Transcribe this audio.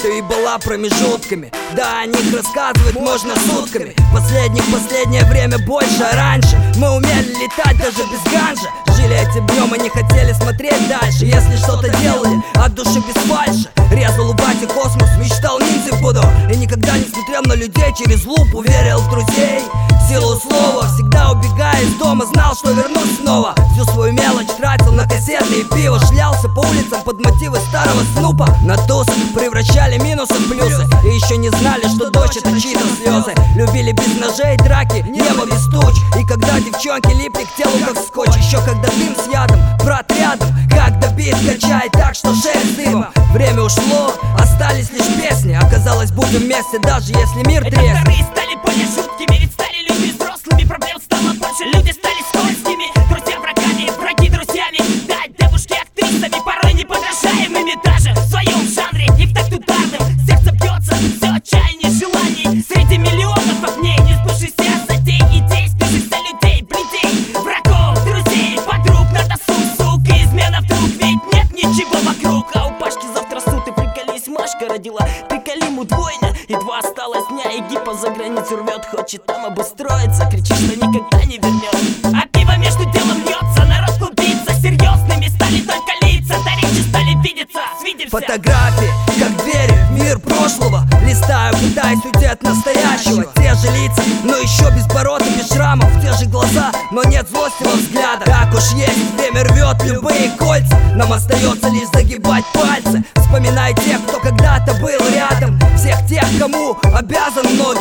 и была промежутками. Да, о них рассказывать можно сутками. Последнее время больше, а раньше мы умели летать даже без ганжа. Жили этим днем и не хотели смотреть дальше. Если что-то делали от души без фальши. Резал у бати космос, мечтал ниндзя в буду. И никогда не смотрел на людей через лупу. Верил в друзей, в силу слова. Всегда убегая из дома, знал, что вернусь снова. Всю свою мелочь тратил на кассеты и пиво. Шлялся по улицам под мотивы старого Снупа. На тусах превращали минусы в плюсы. И еще не знали, что дождь это чьи-то слезы. Любили без ножей драки, небо без туч. И когда девчонки липли к телу как скотч. Еще когда дым с ядом, брат рядом. Как добит, качает так, что шея с дымом. Время ушло, остались лишь песни. Оказалось, будем вместе, даже если мир треснет. Вторые стали более жуткими, ведь стали люди взрослыми. Проблем стало больше, люди стали скользкими. Друзья врагами, враги друзьями. Дать девушки актрисами, порой неподражаемыми. Даже в своем жанре и в такт ударным. Сердце бьется, все отчаяние желаний. Среди миллионов огней не спешишься затей идей, спешишься людей, бледей, врагов, друзей, подруг на досуг, сука, измена вдруг. Ведь нет ничего вокруг. А у Пашки завтра суд и приколись, Машка родила. Приколим удвоено, едва осталось дня. И гипо за границу рвет, хочет там обустроиться. Кричит, что никогда не вернет. А пиво между делом льется, народ клубится. Серьезными стали только лица, до речи стали видеться. Свидимся. Фотографии, как двери в мир прошлого. Листаю, пытаясь уйти от настоящего. Те же лица, но еще без борода, без шрамов. Те же глаза, но нет злости во взглядах. Так уж есть, время рвет любые кольца. Нам остается лишь загибать пальцы. Вспоминай тех, кто когда-то был рядом. Всех тех, кому обязан многим.